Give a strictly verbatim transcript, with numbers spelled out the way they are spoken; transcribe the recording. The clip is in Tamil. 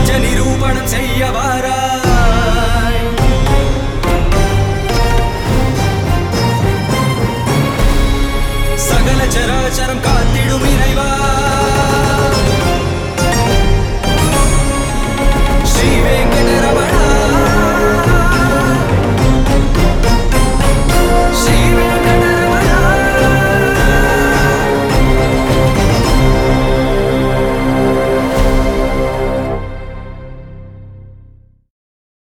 நிஜ நிரூபணம் செய்ய வாராய். சகல சராச்சரம் காத்திடும் இறைவா.